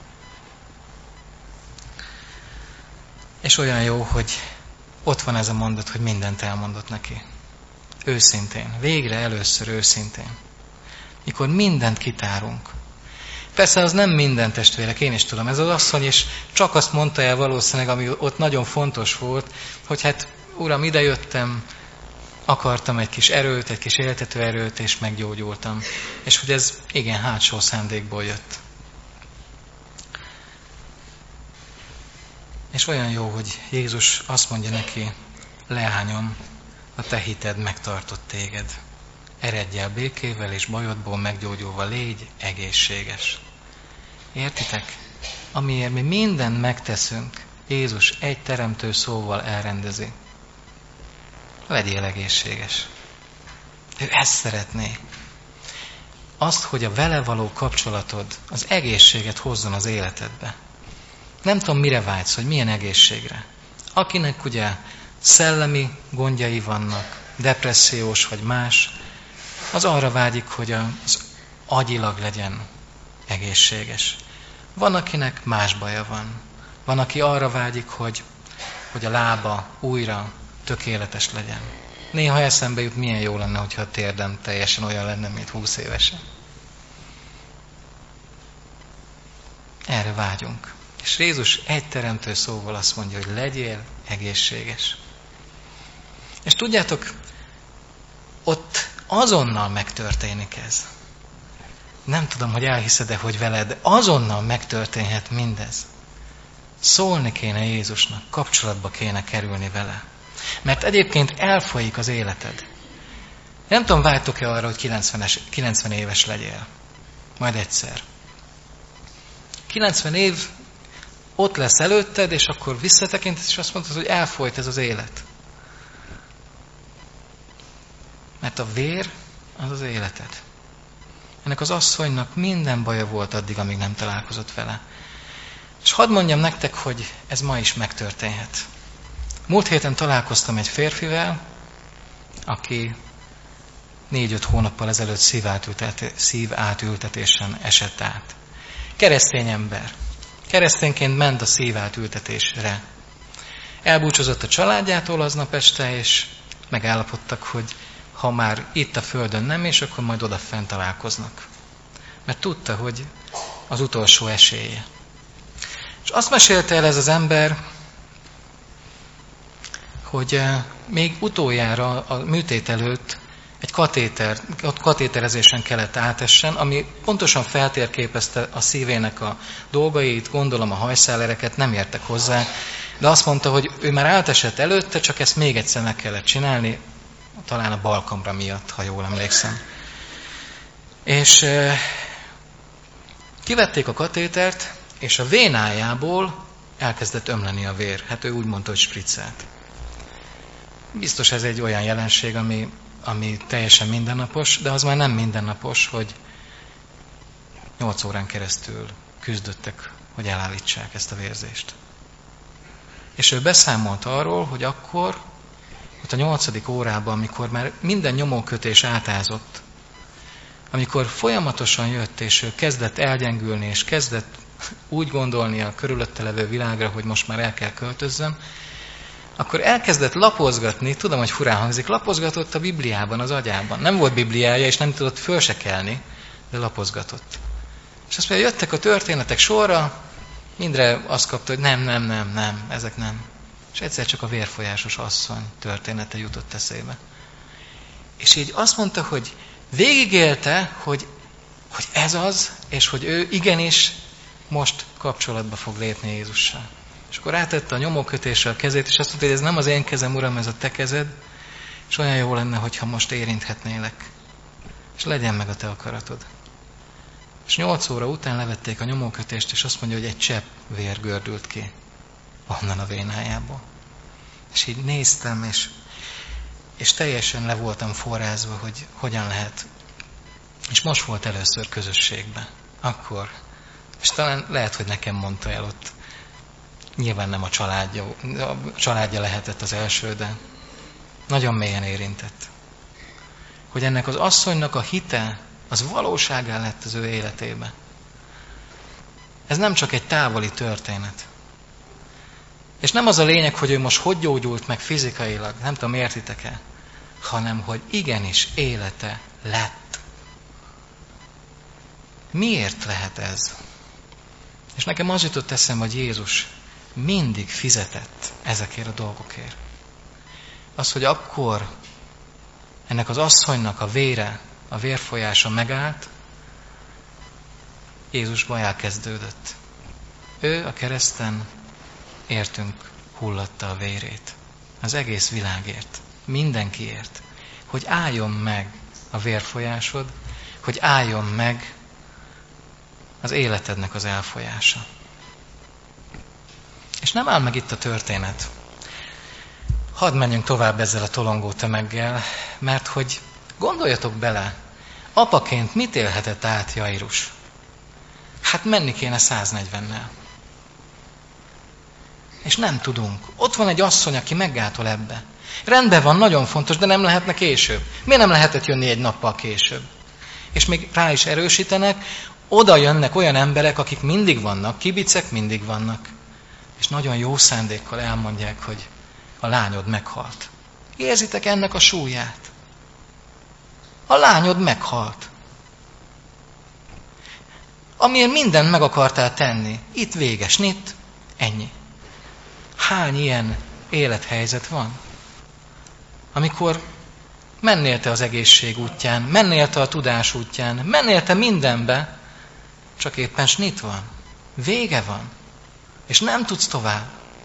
És olyan jó, hogy ott van ez a mondat, hogy mindent elmondott neki. Őszintén. Végre először őszintén. Mikor mindent kitárunk. Persze az nem minden, testvérek, én is tudom. Ez az asszony is csak azt mondta el valószínűleg, ami ott nagyon fontos volt, hogy hát Uram, idejöttem, akartam egy kis erőt, egy kis éltető erőt, és meggyógyultam. És hogy ez igen hátsó szándékból jött. És olyan jó, hogy Jézus azt mondja neki, leányom, a te hited megtartott téged. Eredj el békével, és bajodból meggyógyulva légy egészséges. Értitek? Amiért mi mindent megteszünk, Jézus egy teremtő szóval elrendezi. Legyél egészséges. Ő ezt szeretné. Azt, hogy a vele való kapcsolatod az egészséget hozzon az életedbe. Nem tudom, mire vágysz, hogy milyen egészségre. Akinek ugye szellemi gondjai vannak, depressziós vagy más, az arra vágyik, hogy az agyilag legyen egészséges. Van, akinek más baja van. Van, aki arra vágyik, hogy a lába újra tökéletes legyen. Néha eszembe jut, milyen jó lenne, hogyha a térdem teljesen olyan lenne, mint 20 évesen. Erre vágyunk. És Jézus egy teremtő szóval azt mondja, hogy legyél egészséges. És tudjátok, ott azonnal megtörténik ez. Nem tudom, hogy elhiszed-e, hogy veled, de azonnal megtörténhet mindez. Szólni kéne Jézusnak, kapcsolatba kéne kerülni vele. Mert egyébként elfolyik az életed. Nem tudom, vágytok-e arra, hogy 90 éves legyél. Majd egyszer. 90 év ott lesz előtted, és akkor visszatekintesz, és azt mondod, hogy elfolyt ez az élet. Mert a vér az az életed. Ennek az asszonynak minden baja volt addig, amíg nem találkozott vele. És hadd mondjam nektek, hogy ez ma is megtörténhet. Múlt héten találkoztam egy férfivel, aki 4-5 hónappal ezelőtt szívátültetésen esett át. Keresztény ember. Keresztényként ment a szívátültetésre. Elbúcsúzott a családjától aznap este, és megállapodtak, hogy ha már itt a földön nem, és akkor majd odafent találkoznak. Mert tudta, hogy az utolsó esélye. És azt mesélte el ez az ember, hogy még utoljára a műtét előtt egy katéterezésen kellett átessen, ami pontosan feltérképezte a szívének a dolgait, gondolom a hajszálereket, nem értek hozzá, de azt mondta, hogy ő már átesett előtte, csak ezt még egyszer meg kellett csinálni, talán a balkamra miatt, ha jól emlékszem. És kivették a katétert, és a vénájából elkezdett ömleni a vér. Hát ő úgy mondta, hogy spriccelt. Biztos ez egy olyan jelenség, ami teljesen mindennapos, de az már nem mindennapos, hogy 8 órán keresztül küzdöttek, hogy elállítsák ezt a vérzést. És ő beszámolt arról, hogy akkor, ott a 8. órában, amikor már minden nyomókötés átázott, amikor folyamatosan jött, és ő kezdett elgyengülni, és kezdett úgy gondolni a körülötte levő világra, hogy most már el kell költözzem, akkor elkezdett lapozgatni, tudom, hogy furán hangzik, lapozgatott a Bibliában, az agyában. Nem volt Bibliája, és nem tudott föl se kelni, de lapozgatott. És azt mondja, jöttek a történetek sorra, mindre azt kapta, hogy nem, ezek nem. És egyszer csak a vérfolyásos asszony története jutott eszébe. És így azt mondta, hogy végigélte, hogy ez az, és hogy ő igenis most kapcsolatba fog lépni Jézussal. És akkor rátette a nyomókötésre a kezét, és azt mondta, hogy ez nem az én kezem, Uram, ez a te kezed, és olyan jó lenne, hogyha most érinthetnélek. És legyen meg a te akaratod. És 8 óra után levették a nyomókötést, és azt mondja, hogy egy csepp vér gördült ki onnan a vénájából. És így néztem, és teljesen le voltam forrázva, hogy hogyan lehet. És most volt először közösségben. Akkor. És talán lehet, hogy nekem mondta el ott. Nyilván nem a családja lehetett az első, de nagyon mélyen érintett. Hogy ennek az asszonynak a hite, az valóságá lett az ő életébe. Ez nem csak egy távoli történet. És nem az a lényeg, hogy ő most hogy gyógyult meg fizikailag, nem tudom, értitek-e, hanem, hogy igenis élete lett. Miért lehet ez? És nekem az jutott eszembe, hogy Jézus mindig fizetett ezekért a dolgokért. Az, hogy akkor ennek az asszonynak a vére, a vérfolyása megállt, Jézusban elkezdődött. Ő a kereszten értünk hullatta a vérét. Az egész világért. Mindenkiért. Hogy álljon meg a vérfolyásod, hogy álljon meg az életednek az elfolyása. És nem áll meg itt a történet. Hadd menjünk tovább ezzel a tolongó tömeggel, mert hogy gondoljatok bele, apaként mit élhetett át Jairus? Hát menni kéne 140-nel. És nem tudunk. Ott van egy asszony, aki meggátol ebbe. Rendben van, nagyon fontos, de nem lehetne később. Miért nem lehetett jönni egy nappal később? És még rá is erősítenek, oda jönnek olyan emberek, akik mindig vannak, kibicek mindig vannak. És nagyon jó szándékkal elmondják, hogy a lányod meghalt. Érzitek ennek a súlyát? A lányod meghalt. Amiért mindent meg akartál tenni. Itt véges, itt, ennyi. Hány ilyen élethelyzet van? Amikor mennél te az egészség útján, mennél te a tudás útján, mennél te mindenbe, csak éppen snit van. Vége van. És nem tudsz tovább.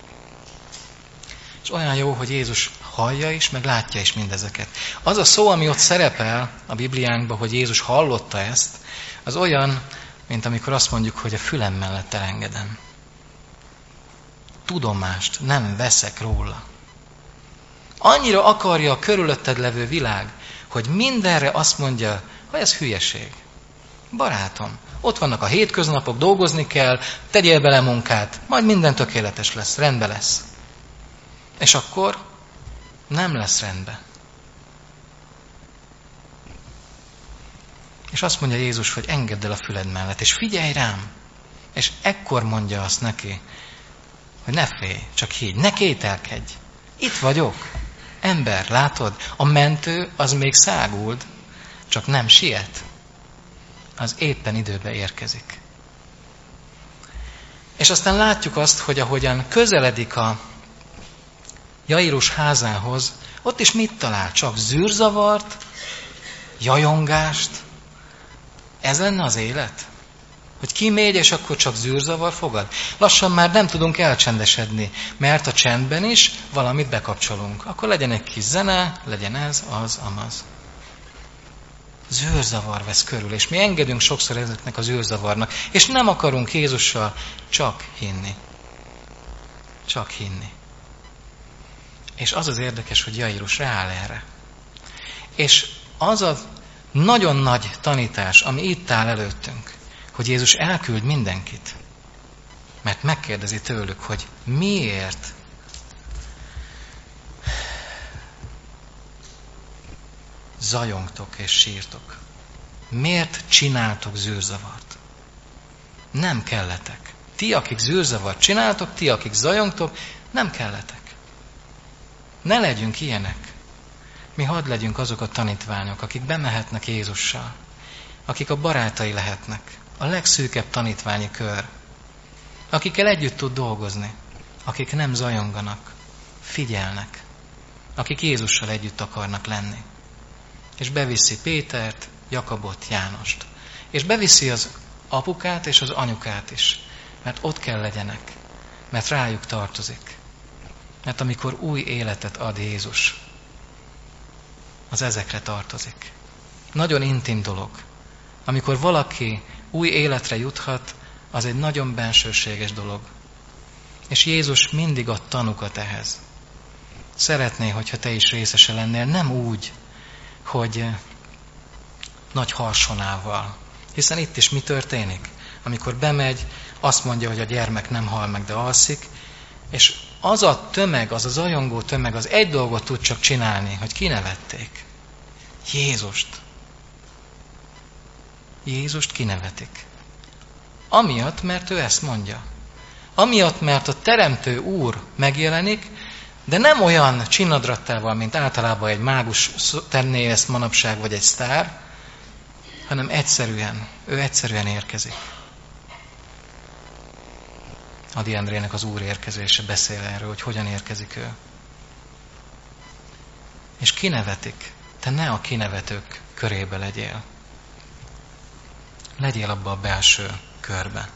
És olyan jó, hogy Jézus hallja is, meg látja is mindezeket. Az a szó, ami ott szerepel a Bibliánkban, hogy Jézus hallotta ezt, az olyan, mint amikor azt mondjuk, hogy a fülem mellett elengedem. Tudomást nem veszek róla. Annyira akarja a körülötted levő világ, hogy mindenre azt mondja, hogy ez hülyeség. Barátom, ott vannak a hétköznapok, dolgozni kell, tegyél bele munkát, majd minden tökéletes lesz, rendben lesz. És akkor nem lesz rendben. És azt mondja Jézus, hogy engedd el a füled mellett, és figyelj rám. És ekkor mondja azt neki, hogy ne félj, csak higgy, ne kételkedj. Itt vagyok. Ember, látod? A mentő az még száguld, csak nem siet. Az éppen időbe érkezik. És aztán látjuk azt, hogy ahogyan közeledik a Jairus házához, ott is mit talál? Csak zűrzavart, jajongást. Ez lenne az élet? Hogy kimegy, és akkor csak zűrzavar fogad? Lassan már nem tudunk elcsendesedni, mert a csendben is valamit bekapcsolunk. Akkor legyen egy kis zene, legyen ez, az, amaz. Zűrzavar vesz körül, és mi engedünk sokszor ezeknek a zűrzavarnak, és nem akarunk Jézussal csak hinni. Csak hinni. És az az érdekes, hogy Jairus rááll erre. És az a nagyon nagy tanítás, ami itt áll előttünk, hogy Jézus elküld mindenkit. Mert megkérdezi tőlük, hogy miért zajongtok és sírtok. Miért csináltok zűrzavart? Nem kelletek. Ti, akik zűrzavart csináltok, ti, akik zajongtok, nem kelletek. Ne legyünk ilyenek. Mi hadd legyünk azok a tanítványok, akik bemehetnek Jézussal, akik a barátai lehetnek, a legszűkebb tanítványi kör, akikkel együtt tud dolgozni, akik nem zajonganak, figyelnek, akik Jézussal együtt akarnak lenni. És beviszi Pétert, Jakabot, Jánost. És beviszi az apukát és az anyukát is, mert ott kell legyenek, mert rájuk tartozik. Mert amikor új életet ad Jézus, az ezekre tartozik. Nagyon intim dolog. Amikor valaki új életre juthat, az egy nagyon bensőséges dolog. És Jézus mindig ad tanukat ehhez. Szeretné, hogyha te is részese lennél, nem úgy, hogy nagy harsonával. Hiszen itt is mi történik? Amikor bemegy, azt mondja, hogy a gyermek nem hal meg, de alszik, és az a tömeg, az a zajongó tömeg, az egy dolgot tud csak csinálni, hogy kinevették. Jézust. Jézust kinevetik. Amiatt, mert ő ezt mondja. Amiatt, mert a Teremtő Úr megjelenik, de nem olyan csinnadrattával, mint általában egy mágus tenné ezt manapság, vagy egy sztár, hanem ő egyszerűen érkezik. Adi Endrének az Úr érkezése beszél erről, hogy hogyan érkezik ő. És kinevetik. Te ne a kinevetők körébe legyél. Legyél abba a belső körbe.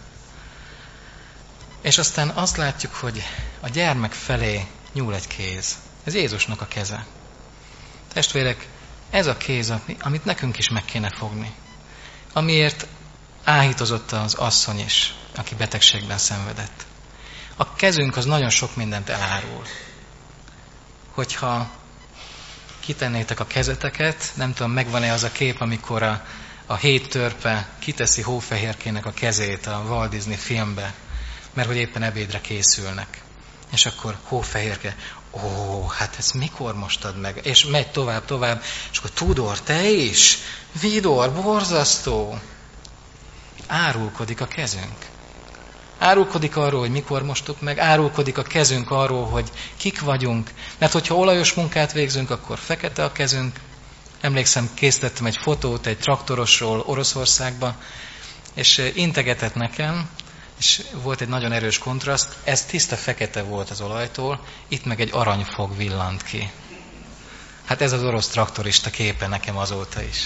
És aztán azt látjuk, hogy a gyermek felé nyúl egy kéz. Ez Jézusnak a keze. Testvérek, ez a kéz, amit nekünk is meg kéne fogni. Amiért áhítozott az asszony is, aki betegségben szenvedett. A kezünk az nagyon sok mindent elárul. Hogyha kitennétek a kezeteket, nem tudom, megvan-e az a kép, amikor a 7 törpe kiteszi Hófehérkének a kezét a Walt Disney filmbe, mert hogy éppen ebédre készülnek. És akkor Hófehérke, hát ezt mikor mostad meg? És megy tovább, és akkor Tudor, te is? Vidor, borzasztó! Árulkodik a kezünk. Árulkodik arról, hogy mikor mostuk meg, árulkodik a kezünk arról, hogy kik vagyunk. Mert hogyha olajos munkát végzünk, akkor fekete a kezünk. Emlékszem, készítettem egy fotót egy traktorosról Oroszországba, és integetett nekem, és volt egy nagyon erős kontraszt, ez tiszta fekete volt az olajtól, itt meg egy aranyfog villant ki. Hát ez az orosz traktorista képe nekem azóta is.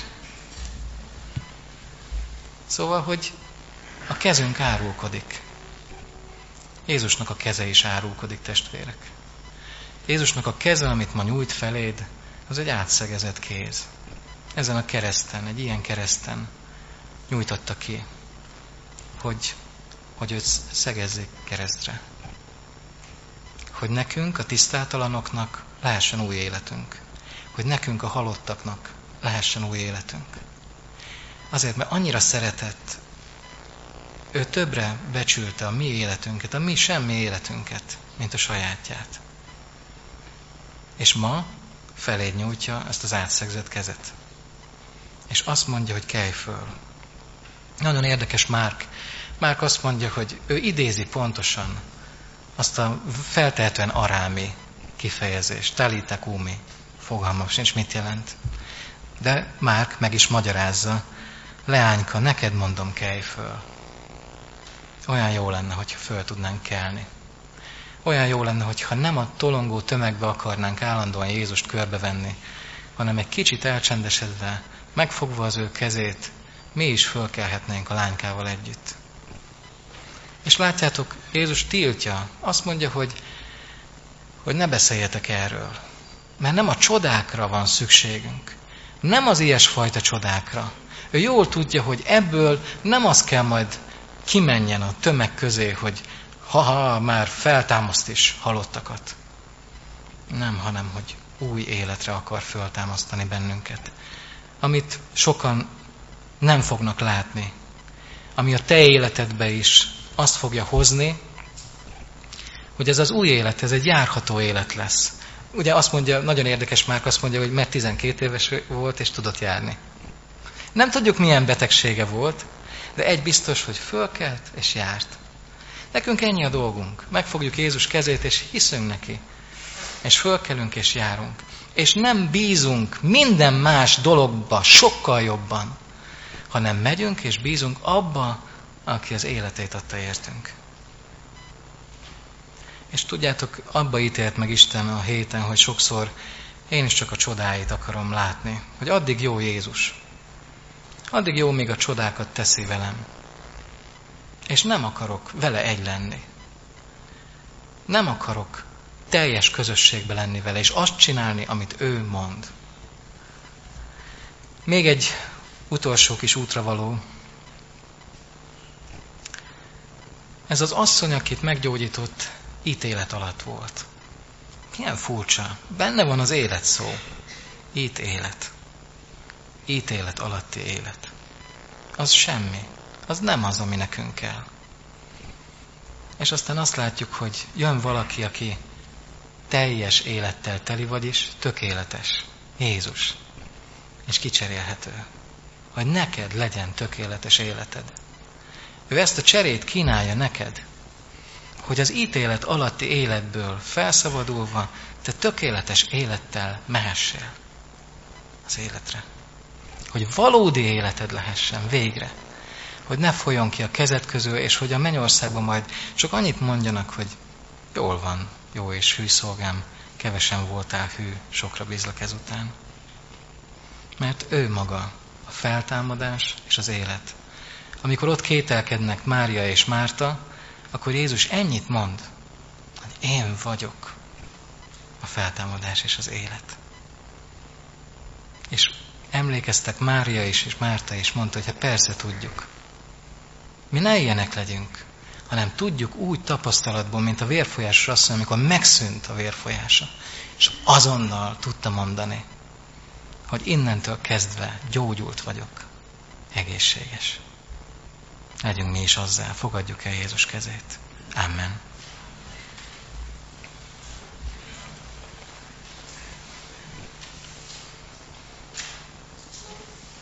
Szóval, hogy a kezünk árulkodik. Jézusnak a keze is árulkodik, testvérek. Jézusnak a keze, amit ma nyújt feléd, az egy átszegezett kéz. Ezen a kereszten, egy ilyen kereszten nyújtotta ki, hogy őt szegezzék keresztre. Hogy nekünk, a tisztátalanoknak lehessen új életünk. Hogy nekünk, a halottaknak lehessen új életünk. Azért, mert annyira szeretett, ő többre becsülte a mi életünket, a mi semmi életünket, mint a sajátját. És ma feléd nyújtja ezt az átszegzett kezet. És azt mondja, hogy kelj föl. Nagyon érdekes Márk. Márk azt mondja, hogy ő idézi pontosan azt a feltehetően arámi kifejezést. Talita kumi. Fogalmam sincs, mit jelent. De Márk meg is magyarázza. Leányka, neked mondom, kelj föl. Olyan jó lenne, hogyha föl tudnánk kelni. Olyan jó lenne, hogyha nem a tolongó tömegbe akarnánk állandóan Jézust körbevenni, hanem egy kicsit elcsendesedve, megfogva az ő kezét, mi is fölkelhetnénk a lánykával együtt. És látjátok, Jézus tiltja, azt mondja, hogy ne beszéljetek erről. Mert nem a csodákra van szükségünk. Nem az ilyesfajta csodákra. Ő jól tudja, hogy ebből nem az kell majd kimenjen a tömeg közé, hogy már feltámaszt is halottakat. Nem, hanem hogy új életre akar föltámasztani bennünket. Amit sokan nem fognak látni. Ami a te életedbe is azt fogja hozni, hogy ez az új élet, ez egy járható élet lesz. Ugye azt mondja, nagyon érdekes Márk azt mondja, hogy mert 12 éves volt és tudott járni. Nem tudjuk, milyen betegsége volt, de egy biztos, hogy fölkelt és járt. Nekünk ennyi a dolgunk. Megfogjuk Jézus kezét és hiszünk neki. És fölkelünk és járunk. És nem bízunk minden más dologba sokkal jobban, hanem megyünk és bízunk abba, aki az életét adta értünk. És tudjátok, abba ítélt meg Isten a héten, hogy sokszor én is csak a csodáit akarom látni. Hogy addig jó Jézus. Addig jó, míg a csodákat teszi velem. És nem akarok vele egy lenni. Nem akarok teljes közösségbe lenni vele, és azt csinálni, amit ő mond. Még egy utolsó kis útravaló. Ez az asszony, akit meggyógyított, ítélet alatt volt. Milyen furcsa. Benne van az élet szó. Ítélet. Ítélet alatti élet. Az semmi. Az nem az, ami nekünk kell. És aztán azt látjuk, hogy jön valaki, aki teljes élettel teli, vagyis tökéletes. Jézus. És kicserélhető. Hogy neked legyen tökéletes életed. Ő ezt a cserét kínálja neked, hogy az ítélet alatti életből felszabadulva te tökéletes élettel mehessél az életre. Hogy valódi életed lehessen végre. Hogy ne folyjon ki a kezed közül, és hogy a mennyországban majd csak annyit mondjanak, hogy jól van, jó és hű szolgám, kevesen voltál hű, sokra bízlak ezután. Mert ő maga a feltámadás és az élet. Amikor ott kételkednek Mária és Márta, akkor Jézus ennyit mond, hogy én vagyok a feltámadás és az élet. És emlékeztek Mária is és Márta is mondta, hogy hát persze tudjuk. Mi ne ilyenek legyünk, hanem tudjuk úgy tapasztalatból, mint a vérfolyásos asszony, amikor megszűnt a vérfolyása, és azonnal tudta mondani, hogy innentől kezdve gyógyult vagyok, egészséges. Legyünk mi is azzal, fogadjuk el Jézus kezét. Amen.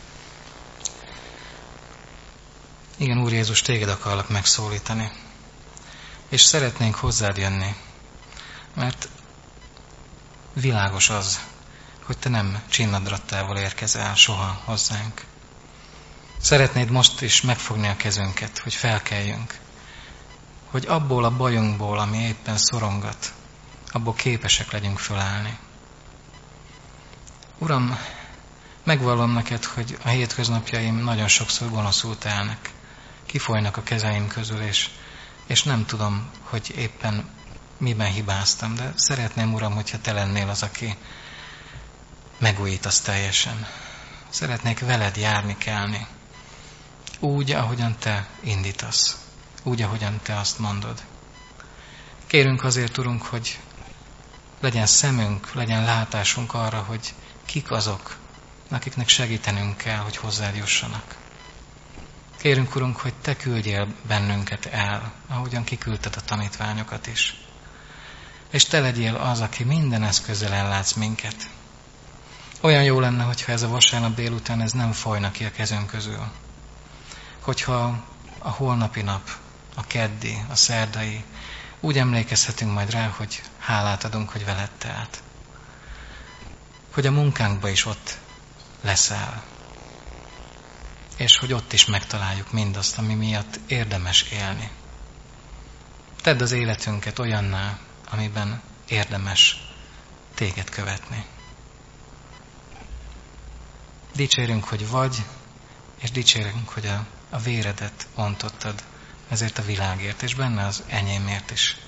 Igen, Úr Jézus, téged akarlak megszólítani. és szeretnénk hozzád jönni, mert világos az, hogy te nem csinnadrattával érkezel soha hozzánk. Szeretnéd most is megfogni a kezünket, hogy felkeljünk, hogy abból a bajunkból, ami éppen szorongat, abból képesek legyünk fölállni. Uram, megvallom neked, hogy a hétköznapjaim nagyon sokszor gonoszul telnek. Kifolynak a kezeim közül, és nem tudom, hogy éppen miben hibáztam, de szeretném, Uram, hogyha te lennél az, aki megújítasz teljesen. Szeretnék veled járni, kelni. Úgy, ahogyan te indítasz. Úgy, ahogyan te azt mondod. Kérünk azért, Urunk, hogy legyen szemünk, legyen látásunk arra, hogy kik azok, akiknek segítenünk kell, hogy hozzád jussanak. Kérünk, Urunk, hogy te küldjél bennünket el, ahogyan kiküldted a tanítványokat is. És te legyél az, aki minden eszközzel ellátsz minket. Olyan jó lenne, hogyha ez a vasárnap délután ez nem folyna ki a kezünk közül. Hogyha a holnapi nap, a keddi, a szerdai, úgy emlékezhetünk majd rá, hogy hálát adunk, hogy veled te át. Hogy a munkánkban is ott leszel. És hogy ott is megtaláljuk mindazt, ami miatt érdemes élni. Tedd az életünket olyanná, amiben érdemes téged követni. Dicsérünk, hogy vagy, és dicsérünk, hogy a véredet ontottad ezért a világért, és benne az enyémért is.